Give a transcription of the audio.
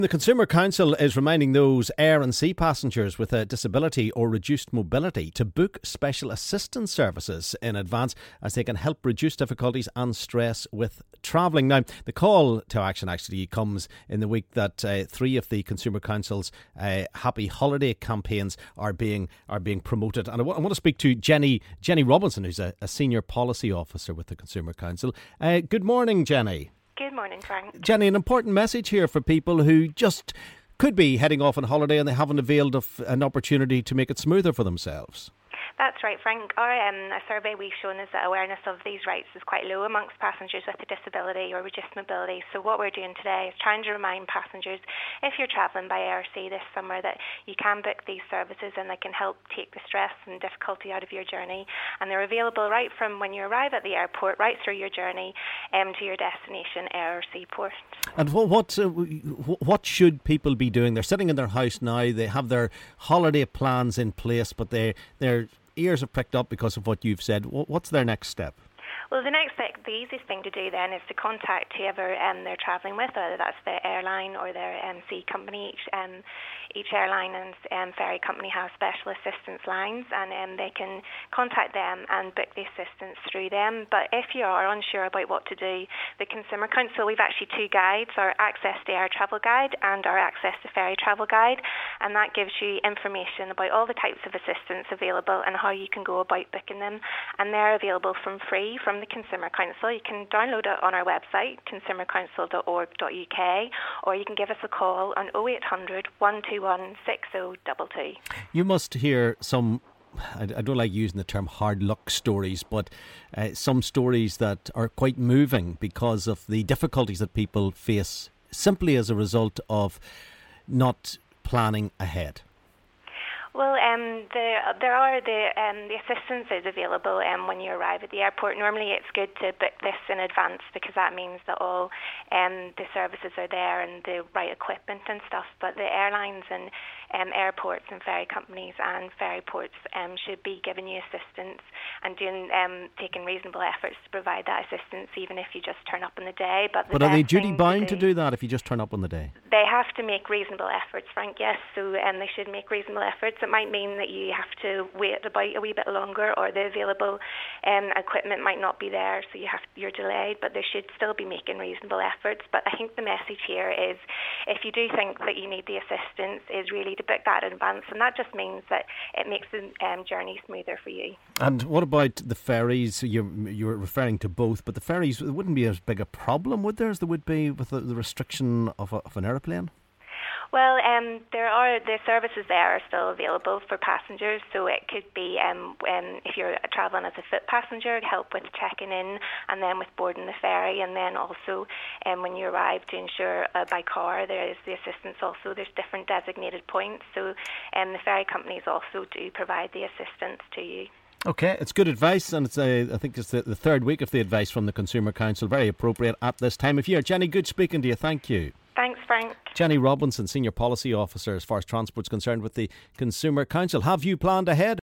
The Consumer Council is reminding those air and sea passengers with a disability or reduced mobility to book special assistance services in advance, as they can help reduce difficulties and stress with travelling. Now, the call to action actually comes in the week that three of the Consumer Council's Happy Holiday campaigns are being promoted. And I want to speak to Jenny Robinson, who's a Senior Policy Officer with the Consumer Council. Good morning, Jenny. Good morning, Frank. Jenny, an important message here for people who just could be heading off on holiday and they haven't availed of an opportunity to make it smoother for themselves. That's right, Frank. A survey we've shown is that awareness of these rights is quite low amongst passengers with a disability or reduced mobility. So what we're doing today is trying to remind passengers, if you're travelling by air or sea this summer, that you can book these services and they can help take the stress and difficulty out of your journey. And they're available right from when you arrive at the airport, right through your journey to your destination, air or seaport. And what should people be doing? They're sitting in their house now, they have their holiday plans in place, but they're ears have pricked up because of what you've said. What's their next step? Well, the easiest thing to do then is to contact whoever they're travelling with, whether that's the airline or their sea company. Each airline and ferry company have special assistance lines, and they can contact them and book the assistance through them. But if you are unsure about what to do, the Consumer Council, we've actually two guides, our Access to Air Travel Guide and our Access to Ferry Travel Guide, and that gives you information about all the types of assistance available and how you can go about booking them. And they're available from the Consumer Council. You can download it on our website, consumercouncil.org.uk, or you can give us a call on 0800 121 6022. You must hear some, I don't like using the term hard luck stories, but some stories that are quite moving because of the difficulties that people face simply as a result of not planning ahead. Well, the assistance is available when you arrive at the airport. Normally it's good to book this in advance because that means that all the services are there and the right equipment and stuff. But the airlines and airports and ferry companies and ferry ports should be giving you assistance and taking reasonable efforts to provide that assistance, even if you just turn up on the day. But are they duty bound to do that if you just turn up on the day? They have to make reasonable efforts, Frank, yes. So they should make reasonable efforts. It might mean that you have to wait about a wee bit longer, or the available equipment might not be there, so you're delayed, but they should still be making reasonable efforts. But I think the message here is, if you do think that you need the assistance, is really to book that in advance, and that just means that it makes the journey smoother for you. And what about the ferries? You're referring to both, but the ferries, it wouldn't be as big a problem, would there, as there would be with the restriction of an aeroplane? Well, the services there are still available for passengers, so it could be if you're travelling as a foot passenger, help with checking in and then with boarding the ferry, and then also when you arrive to ensure by car, there is the assistance also. There's different designated points, so the ferry companies also do provide the assistance to you. Okay, it's good advice, and I think it's the third week of the advice from the Consumer Council. Very appropriate at this time of year. Jenny, good speaking to you. Thank you. Thanks, Frank. Jenny Robinson, Senior Policy Officer as far as transport's concerned with the Consumer Council. Have you planned ahead?